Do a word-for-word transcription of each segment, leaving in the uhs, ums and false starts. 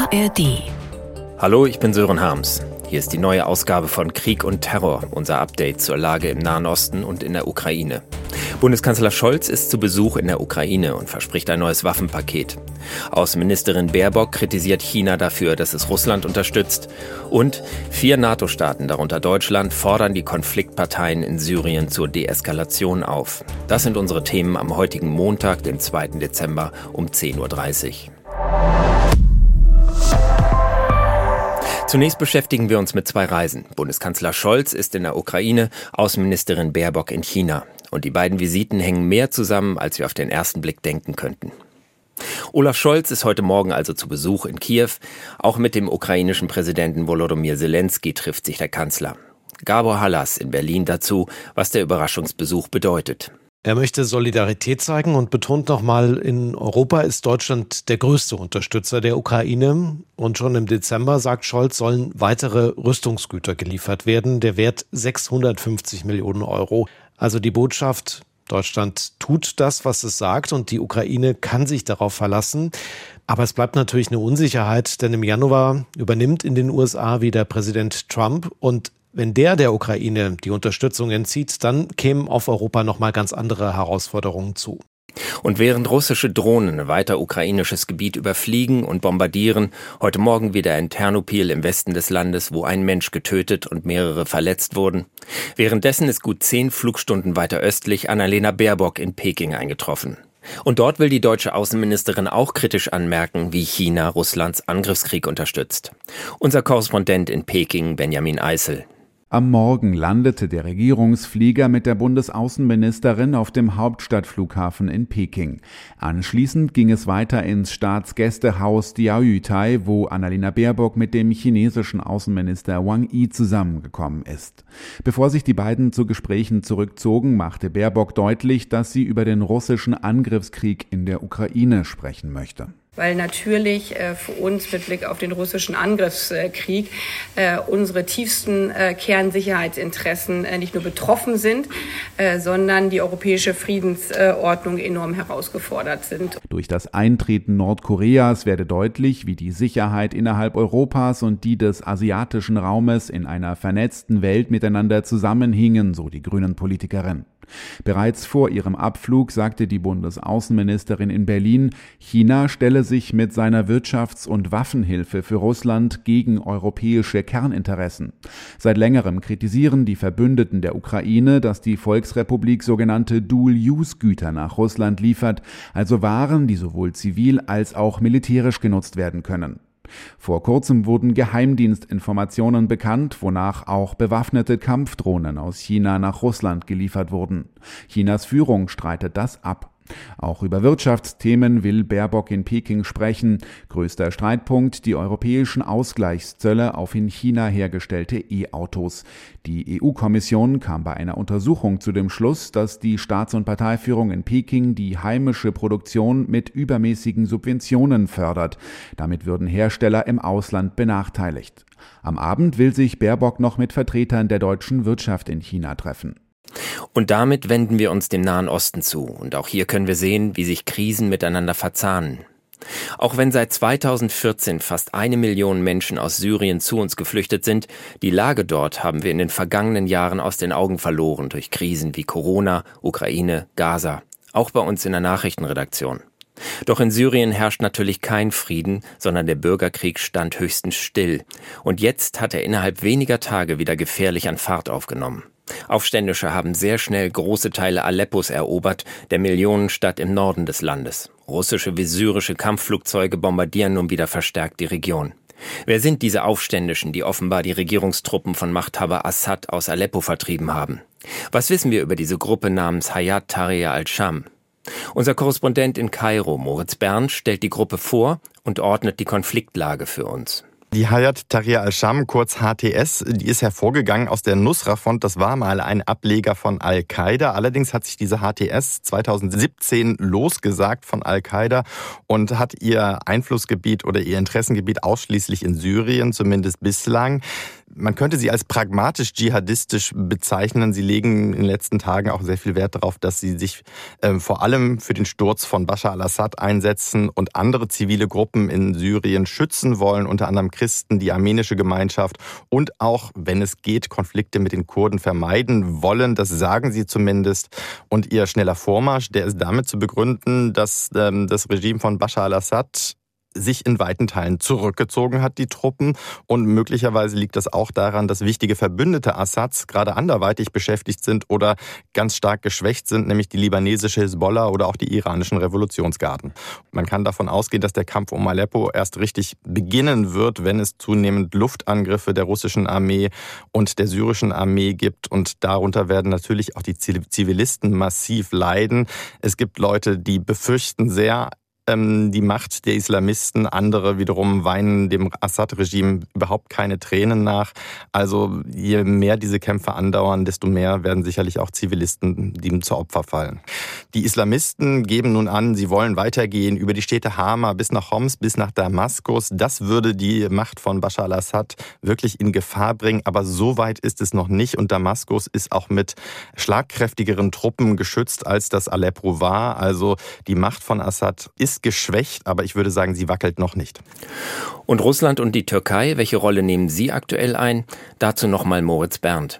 A R D. Hallo, ich bin Sören Harms. Hier ist die neue Ausgabe von Krieg und Terror, unser Update zur Lage im Nahen Osten und in der Ukraine. Bundeskanzler Scholz ist zu Besuch in der Ukraine und verspricht ein neues Waffenpaket. Außenministerin Baerbock kritisiert China dafür, dass es Russland unterstützt. Und vier NATO-Staaten, darunter Deutschland, fordern die Konfliktparteien in Syrien zur Deeskalation auf. Das sind unsere Themen am heutigen Montag, dem zweiten Dezember um zehn Uhr dreißig. Zunächst beschäftigen wir uns mit zwei Reisen. Bundeskanzler Scholz ist in der Ukraine, Außenministerin Baerbock in China. Und die beiden Visiten hängen mehr zusammen, als wir auf den ersten Blick denken könnten. Olaf Scholz ist heute Morgen also zu Besuch in Kiew. Auch mit dem ukrainischen Präsidenten Volodymyr Zelensky trifft sich der Kanzler. Gabor Hallas in Berlin dazu, was der Überraschungsbesuch bedeutet. Er möchte Solidarität zeigen und betont nochmal, in Europa ist Deutschland der größte Unterstützer der Ukraine. Und schon im Dezember, sagt Scholz, sollen weitere Rüstungsgüter geliefert werden. Der Wert sechshundertfünfzig Millionen Euro. Also die Botschaft, Deutschland tut das, was es sagt, und die Ukraine kann sich darauf verlassen. Aber es bleibt natürlich eine Unsicherheit, denn im Januar übernimmt in den U S A wieder Präsident Trump, und wenn der der Ukraine die Unterstützung entzieht, dann kämen auf Europa nochmal ganz andere Herausforderungen zu. Und während russische Drohnen weiter ukrainisches Gebiet überfliegen und bombardieren, heute Morgen wieder in Ternopil im Westen des Landes, wo ein Mensch getötet und mehrere verletzt wurden. Währenddessen ist gut zehn Flugstunden weiter östlich Annalena Baerbock in Peking eingetroffen. Und dort will die deutsche Außenministerin auch kritisch anmerken, wie China Russlands Angriffskrieg unterstützt. Unser Korrespondent in Peking, Benjamin Eisel. Am Morgen landete der Regierungsflieger mit der Bundesaußenministerin auf dem Hauptstadtflughafen in Peking. Anschließend ging es weiter ins Staatsgästehaus Diaoyutai, wo Annalena Baerbock mit dem chinesischen Außenminister Wang Yi zusammengekommen ist. Bevor sich die beiden zu Gesprächen zurückzogen, machte Baerbock deutlich, dass sie über den russischen Angriffskrieg in der Ukraine sprechen möchte. Weil natürlich äh, für uns mit Blick auf den russischen Angriffskrieg äh, unsere tiefsten äh, Kernsicherheitsinteressen äh, nicht nur betroffen sind, äh, sondern die europäische Friedensordnung äh, enorm herausgefordert sind. Durch das Eintreten Nordkoreas werde deutlich, wie die Sicherheit innerhalb Europas und die des asiatischen Raumes in einer vernetzten Welt miteinander zusammenhingen, so die Grünen-Politikerin. Bereits vor ihrem Abflug sagte die Bundesaußenministerin in Berlin, China stelle sich mit seiner Wirtschafts- und Waffenhilfe für Russland gegen europäische Kerninteressen. Seit längerem kritisieren die Verbündeten der Ukraine, dass die Volksrepublik sogenannte Dual-Use-Güter nach Russland liefert, also Waren, die sowohl zivil als auch militärisch genutzt werden können. Vor kurzem wurden Geheimdienstinformationen bekannt, wonach auch bewaffnete Kampfdrohnen aus China nach Russland geliefert wurden. Chinas Führung streitet das ab. Auch über Wirtschaftsthemen will Baerbock in Peking sprechen. Größter Streitpunkt: die europäischen Ausgleichszölle auf in China hergestellte E-Autos. Die E U-Kommission kam bei einer Untersuchung zu dem Schluss, dass die Staats- und Parteiführung in Peking die heimische Produktion mit übermäßigen Subventionen fördert. Damit würden Hersteller im Ausland benachteiligt. Am Abend will sich Baerbock noch mit Vertretern der deutschen Wirtschaft in China treffen. Und damit wenden wir uns dem Nahen Osten zu. Und auch hier können wir sehen, wie sich Krisen miteinander verzahnen. Auch wenn seit zweitausendvierzehn fast eine Million Menschen aus Syrien zu uns geflüchtet sind, die Lage dort haben wir in den vergangenen Jahren aus den Augen verloren durch Krisen wie Corona, Ukraine, Gaza. Auch bei uns in der Nachrichtenredaktion. Doch in Syrien herrscht natürlich kein Frieden, sondern der Bürgerkrieg stand höchstens still. Und jetzt hat er innerhalb weniger Tage wieder gefährlich an Fahrt aufgenommen. Aufständische haben sehr schnell große Teile Aleppos erobert, der Millionenstadt im Norden des Landes. Russische wie syrische Kampfflugzeuge bombardieren nun wieder verstärkt die Region. Wer sind diese Aufständischen, die offenbar die Regierungstruppen von Machthaber Assad aus Aleppo vertrieben haben? Was wissen wir über diese Gruppe namens Hayat Tahrir al-Sham? Unser Korrespondent in Kairo, Moritz Bern, stellt die Gruppe vor und ordnet die Konfliktlage für uns. Die Hayat Tahrir al-Sham, kurz H T S, die ist hervorgegangen aus der Nusra-Front. Das war mal ein Ableger von Al-Qaida. Allerdings hat sich diese H T S zweitausendsiebzehn losgesagt von Al-Qaida und hat ihr Einflussgebiet oder ihr Interessengebiet ausschließlich in Syrien, zumindest bislang. Man könnte sie als pragmatisch-dschihadistisch bezeichnen. Sie legen in den letzten Tagen auch sehr viel Wert darauf, dass sie sich äh, vor allem für den Sturz von Bashar al-Assad einsetzen und andere zivile Gruppen in Syrien schützen wollen, unter anderem Christen, die armenische Gemeinschaft und auch, wenn es geht, Konflikte mit den Kurden vermeiden wollen. Das sagen sie zumindest. Und ihr schneller Vormarsch, der ist damit zu begründen, dass ähm, das Regime von Bashar al-Assad sich in weiten Teilen zurückgezogen hat, die Truppen. Und möglicherweise liegt das auch daran, dass wichtige Verbündete Assads gerade anderweitig beschäftigt sind oder ganz stark geschwächt sind, nämlich die libanesische Hisbollah oder auch die iranischen Revolutionsgarden. Man kann davon ausgehen, dass der Kampf um Aleppo erst richtig beginnen wird, wenn es zunehmend Luftangriffe der russischen Armee und der syrischen Armee gibt. Und darunter werden natürlich auch die Zivilisten massiv leiden. Es gibt Leute, die befürchten sehr die Macht der Islamisten, andere wiederum weinen dem Assad-Regime überhaupt keine Tränen nach. Also je mehr diese Kämpfe andauern, desto mehr werden sicherlich auch Zivilisten dem zu Opfer fallen. Die Islamisten geben nun an, sie wollen weitergehen über die Städte Hama bis nach Homs, bis nach Damaskus. Das würde die Macht von Bashar al-Assad wirklich in Gefahr bringen. Aber so weit ist es noch nicht. Und Damaskus ist auch mit schlagkräftigeren Truppen geschützt, als das Aleppo war. Also die Macht von Assad ist geschwächt, aber ich würde sagen, sie wackelt noch nicht. Und Russland und die Türkei, welche Rolle nehmen sie aktuell ein? Dazu nochmal Moritz Berndt.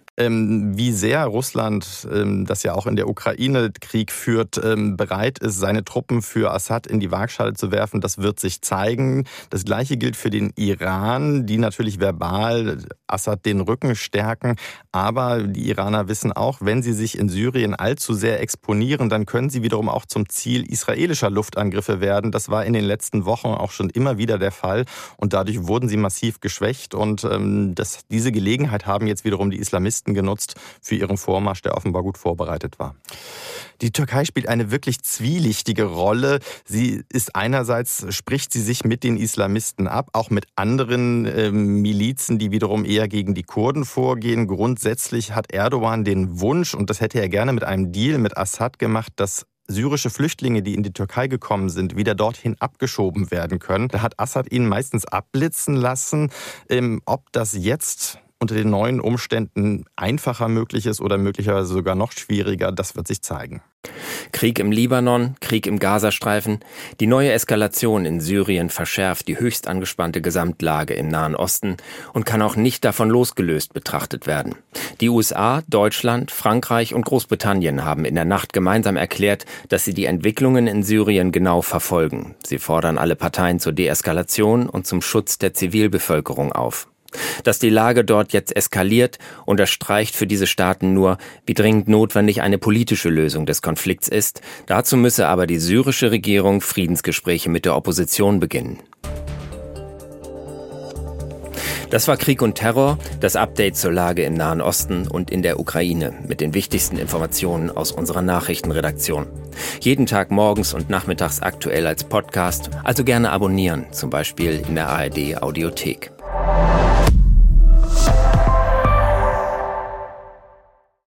Ähm, wie sehr Russland, ähm, das ja auch in der Ukraine Krieg führt, ähm, bereit ist, seine Truppen für Assad in die Waagschale zu werfen, das wird sich zeigen. Das Gleiche gilt für den Iran, die natürlich verbal Assad den Rücken stärken. Aber die Iraner wissen auch, wenn sie sich in Syrien allzu sehr exponieren, dann können sie wiederum auch zum Ziel israelischer Luftangriffe werden. Das war in den letzten Wochen auch schon immer wieder der Fall. Und dadurch wurden sie massiv geschwächt. Und ähm, das, diese Gelegenheit haben jetzt wiederum die Islamisten genutzt für ihren Vormarsch, der offenbar gut vorbereitet war. Die Türkei spielt eine wirklich zwielichtige Rolle. Sie ist einerseits, spricht sie sich mit den Islamisten ab, auch mit anderen äh, Milizen, die wiederum eher gegen die Kurden vorgehen. Grundsätzlich hat Erdogan den Wunsch, und das hätte er gerne mit einem Deal mit Assad gemacht, dass syrische Flüchtlinge, die in die Türkei gekommen sind, wieder dorthin abgeschoben werden können. Da hat Assad ihnen meistens abblitzen lassen. Ähm, ob das jetzt unter den neuen Umständen einfacher möglich ist oder möglicherweise sogar noch schwieriger, das wird sich zeigen. Krieg im Libanon, Krieg im Gazastreifen. Die neue Eskalation in Syrien verschärft die höchst angespannte Gesamtlage im Nahen Osten und kann auch nicht davon losgelöst betrachtet werden. Die U S A, Deutschland, Frankreich und Großbritannien haben in der Nacht gemeinsam erklärt, dass sie die Entwicklungen in Syrien genau verfolgen. Sie fordern alle Parteien zur Deeskalation und zum Schutz der Zivilbevölkerung auf. Dass die Lage dort jetzt eskaliert, unterstreicht für diese Staaten nur, wie dringend notwendig eine politische Lösung des Konflikts ist. Dazu müsse aber die syrische Regierung Friedensgespräche mit der Opposition beginnen. Das war Krieg und Terror, das Update zur Lage im Nahen Osten und in der Ukraine mit den wichtigsten Informationen aus unserer Nachrichtenredaktion. Jeden Tag morgens und nachmittags aktuell als Podcast, also gerne abonnieren, zum Beispiel in der A R D Audiothek.